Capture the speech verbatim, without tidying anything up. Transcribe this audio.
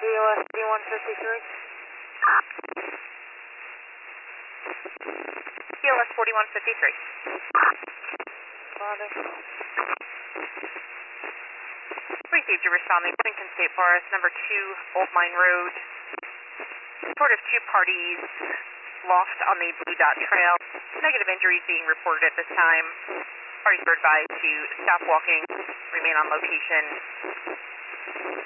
B O S forty-one fifty-three. B O S forty-one fifty-three. Father. Received your responding Clinton State Forest, number two, Old Mine Road. Report of two parties lost on the Blue Dot Trail. Negative injuries being reported at this time. Parties were advised to stop walking, remain on location.